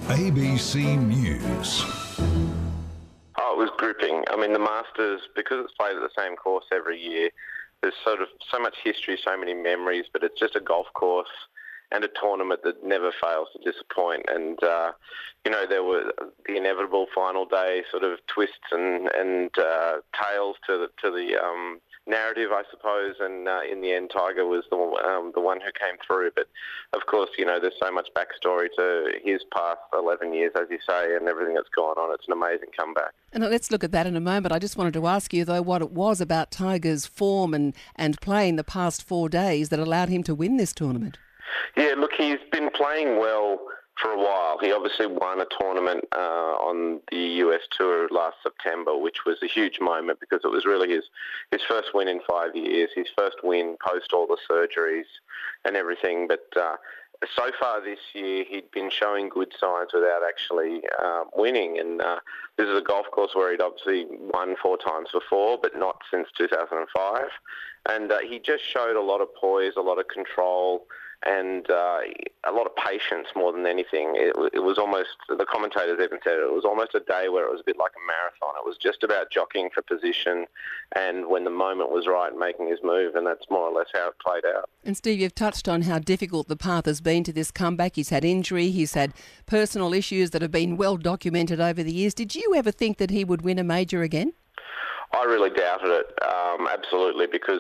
ABC News. Oh, it was gripping. I mean, the Masters, because it's played at the same course every year, there's sort of so much history, so many memories, but it's just a golf course and a tournament that never fails to disappoint. And, there were the inevitable final day sort of twists and tails to the narrative, I suppose, and in the end, Tiger was the one who came through. But of course, there's so much backstory to his past 11 years, as you say, and everything that's gone on. It's an amazing comeback. And let's look at that in a moment. I just wanted to ask you, though, what it was about Tiger's form and play in the past 4 days that allowed him to win this tournament. Yeah, look, he's been playing well for a while. He obviously won a tournament on the US Tour last September, which was a huge moment because it was really his first win in 5 years, his first win post all the surgeries and everything. But so far this year, he'd been showing good signs without actually winning. And this is a golf course where he'd obviously won 4 times before, but not since 2005. And he just showed a lot of poise, a lot of control, and a lot of patience more than anything. It was almost, the commentators even said it was almost a day where it was a bit like a marathon. It was just about jockeying for position and when the moment was right, making his move, and that's more or less how it played out. And Steve, you've touched on how difficult the path has been to this comeback. He's had injury, he's had personal issues that have been well documented over the years. Did you ever think that he would win a major again? I really doubted it, absolutely, because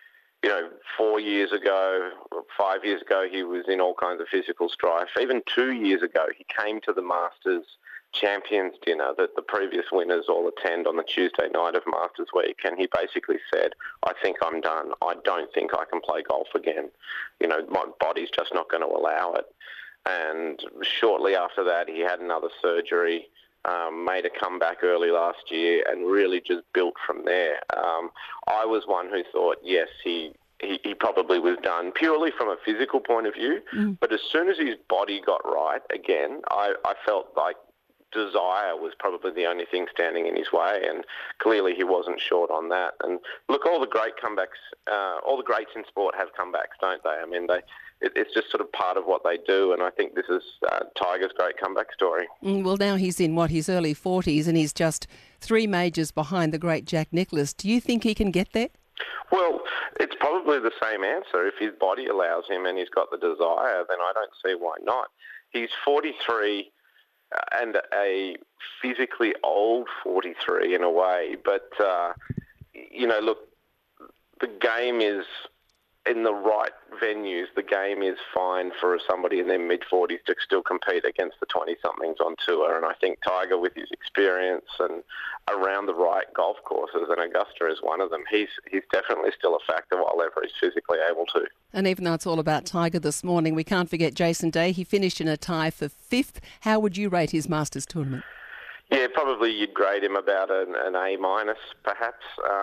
4 years ago, 5 years ago, he was in all kinds of physical strife. Even 2 years ago, he came to the Masters Champions Dinner that the previous winners all attend on the Tuesday night of Masters Week, and he basically said, I think I'm done. I don't think I can play golf again. My body's just not going to allow it. And shortly after that, he had another surgery, made a comeback early last year and really just built from there. I was one who thought, yes, he probably was done purely from a physical point of view. But as soon as his body got right again, I felt like desire was probably the only thing standing in his way, and clearly he wasn't short on that. And look, all the great comebacks, all the greats in sport have comebacks, don't they? I mean, it's just sort of part of what they do, and I think this is Tiger's great comeback story. Well, now he's in, his early 40s, and he's just 3 majors behind the great Jack Nicklaus. Do you think he can get there? Well, it's probably the same answer. If his body allows him and he's got the desire, then I don't see why not. He's 43 and a physically old 43 in a way, but, look, the game is, in the right venues, the game is fine for somebody in their mid-40s to still compete against the 20-somethings on tour. And I think Tiger, with his experience and around the right golf courses, and Augusta is one of them, he's definitely still a factor while ever he's physically able to. And even though it's all about Tiger this morning, we can't forget Jason Day. He finished in a tie for 5th. How would you rate his Masters tournament? Yeah, probably you'd grade him about an A-, perhaps.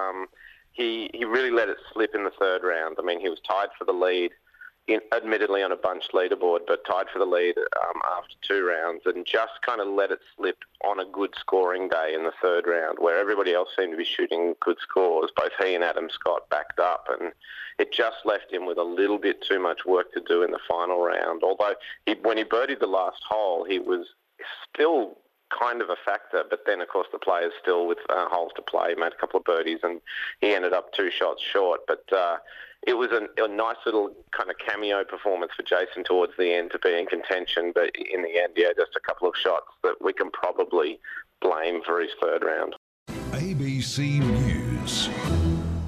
He really let it slip in the 3rd round. I mean, he was tied for the lead, admittedly on a bunched leaderboard, but tied for the lead after 2 rounds, and just kind of let it slip on a good scoring day in the 3rd round, where everybody else seemed to be shooting good scores. Both he and Adam Scott backed up, and it just left him with a little bit too much work to do in the final round. Although when he birdied the last hole, he was still kind of a factor, but then of course the players still with holes to play made a couple of birdies, and he ended up 2 shots short. But it was a nice little kind of cameo performance for Jason towards the end to be in contention, but in the end, just a couple of shots that we can probably blame for his 3rd round. ABC News.